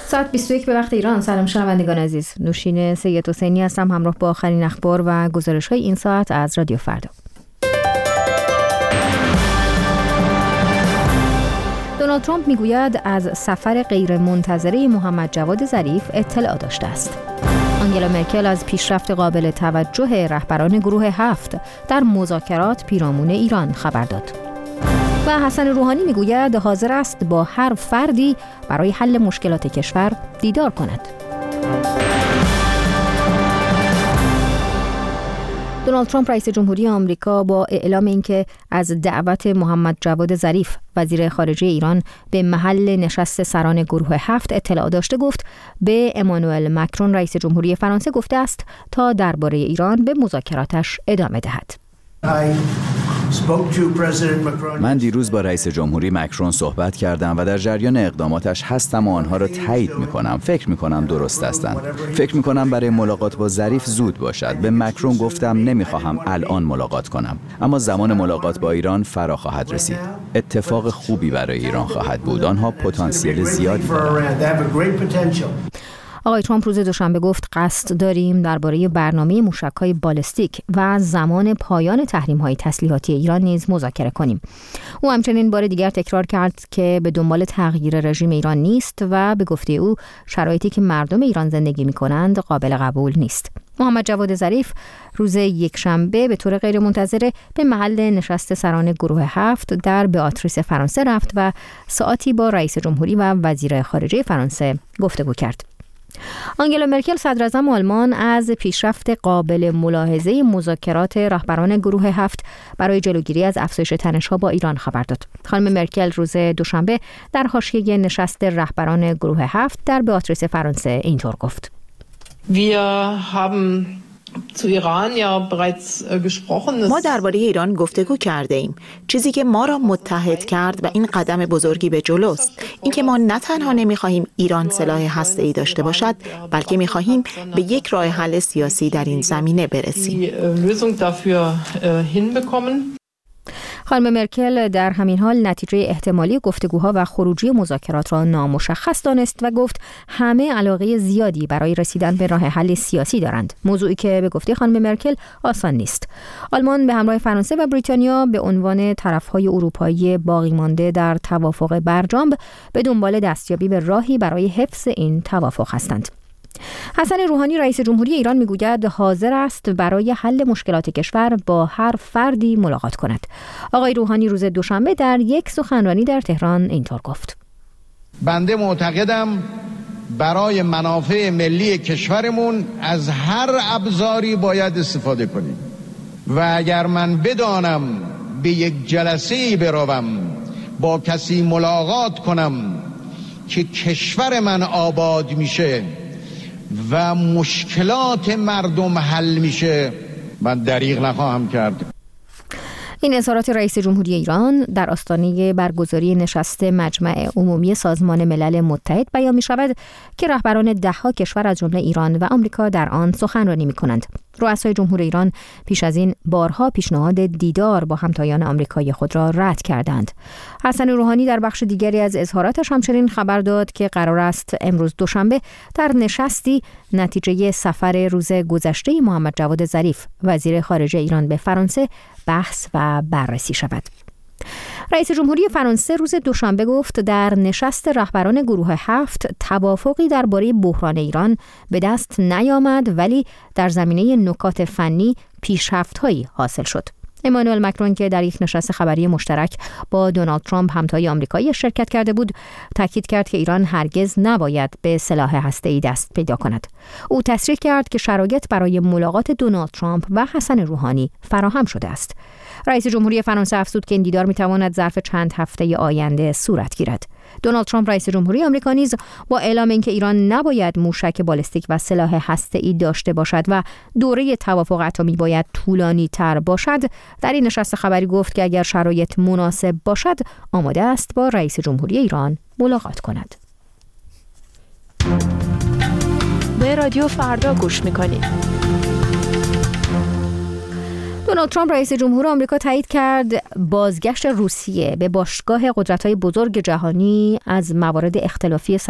ساعت 21 به وقت ایران. سلام شنوندگان عزیز، نوشین سید حسینی هستم همراه با آخرین اخبار و گزارش‌های این ساعت از رادیو فردا. دونالد ترامپ میگوید از سفر غیرمنتظره محمد جواد ظریف اطلاع داشته است. آنگلا مرکل از پیشرفت قابل توجه رهبران گروه 7 در مذاکرات پیرامون ایران خبر داد. و حسن روحانی میگوید حاضر است با هر فردی برای حل مشکلات کشور دیدار کند. دونالد ترامپ رئیس جمهوری آمریکا با اعلام اینکه از دعوت محمد جواد ظریف وزیر خارجه ایران به محل نشست سران گروه 7 اطلاع داشته گفت به امانوئل مکرون رئیس جمهوری فرانسه گفته است تا درباره ایران به مذاکراتش ادامه دهد. من دیروز با رئیس جمهوری مکرون صحبت کردم و در جریان اقداماتش هستم و آنها را تایید می‌کنم. فکر می‌کنم درست هستند. فکر می‌کنم برای ملاقات با ظریف زود باشد. به مکرون گفتم نمی‌خواهم الان ملاقات کنم، اما زمان ملاقات با ایران فرا خواهد رسید. اتفاق خوبی برای ایران خواهد بود. آنها پتانسیل زیادی دارند. آقای ترامپ روز دوشنبه گفت قصد داریم درباره برنامه موشک‌های بالستیک و زمان پایان تحریم‌های تسلیحاتی ایران نیز مذاکره کنیم. او همچنین بار دیگر تکرار کرد که به دنبال تغییر رژیم ایران نیست و به گفته او شرایطی که مردم ایران زندگی می‌کنند قابل قبول نیست. محمد جواد ظریف روز یکشنبه به طور غیرمنتظره به محل نشست سران گروه 7 در بیاتریس فرانسه رفت و ساعتی با رئیس جمهوری و وزیر خارجه فرانسه گفتگو کرد. آنگلا مرکل صدراعظم آلمان از پیشرفت قابل ملاحظه مذاکرات رهبران گروه 7 برای جلوگیری از افزایش تنش‌ها با ایران خبر داد. خانم مرکل روز دوشنبه در حاشیه نشست رهبران گروه 7 در بیاتریس فرانسه اینطور گفت: ما درباره ایران گفتگو کرده ایم. چیزی که ما را متحد کرد و این قدم بزرگی به جلوست. اینکه ما نه تنها نمی‌خواهیم ایران سلاح هسته‌ای داشته باشد، بلکه می‌خواهیم به یک راه حل سیاسی در این زمینه برسیم. خانم مرکل در همین حال نتیجه احتمالی گفتگوها و خروجی مذاکرات را نامشخص دانست و گفت همه علاقه زیادی برای رسیدن به راه حل سیاسی دارند، موضوعی که به گفته خانم مرکل آسان نیست. آلمان به همراه فرانسه و بریتانیا به عنوان طرفهای اروپایی باقی مانده در توافق برجام به دنبال دستیابی به راهی برای حفظ این توافق هستند. حسن روحانی رئیس جمهوری ایران میگوید حاضر است برای حل مشکلات کشور با هر فردی ملاقات کند. آقای روحانی روز دوشنبه در یک سخنرانی در تهران اینطور گفت: بنده معتقدم برای منافع ملی کشورمون از هر ابزاری باید استفاده کنیم و اگر من بدانم به یک جلسه‌ای بروم با کسی ملاقات کنم که کشور من آباد میشه و مشکلات مردم حل میشه، من دریغ نخواهم کرد. این اظهارات رئیس جمهوری ایران در آستانه برگزاری نشست مجمع عمومی سازمان ملل متحد بیان می شود که رهبران 10 کشور از جمله ایران و آمریکا در آن سخنرانی می کنند. رؤسای جمهور ایران پیش از این بارها پیشنهاد دیدار با همتایان آمریکایی خود را رد کردند. حسن روحانی در بخش دیگری از اظهاراتش همچنین خبر داد که قرار است امروز دوشنبه در نشستی نتیجه سفر روز گذشته محمد جواد ظریف وزیر خارجه ایران به فرانسه بحث و بررسی شود. رئیس جمهوری فرانسه روز دوشنبه گفت در نشست رهبران گروه 7 توافقی درباره بحران ایران به دست نیامد، ولی در زمینه نکات فنی پیشرفت‌هایی حاصل شد. امانوئل مکرون که در یک نشست خبری مشترک با دونالد ترامپ همتای آمریکایی شرکت کرده بود، تاکید کرد که ایران هرگز نباید به سلاح هسته‌ای دست پیدا کند. او تصریح کرد که شرایط برای ملاقات دونالد ترامپ و حسن روحانی فراهم شده است. رئیس جمهوری فرانسه افزود که این دیدار می‌تواند ظرف چند هفته آینده صورت گیرد. دونالد ترامپ رئیس جمهوری آمریکا نیز با اعلام اینکه ایران نباید موشک بالستیک و سلاح هسته‌ای داشته باشد و دوره توافق اتمی باید طولانی‌تر باشد، در این نشست خبری گفت که اگر شرایط مناسب باشد آماده است با رئیس جمهوری ایران ملاقات کند. به رادیو فردا گوش می‌کنید. دونالد ترامپ رئیس جمهور آمریکا تایید کرد بازگشت روسیه به باشگاه قدرت‌های بزرگ جهانی از موارد اختلافی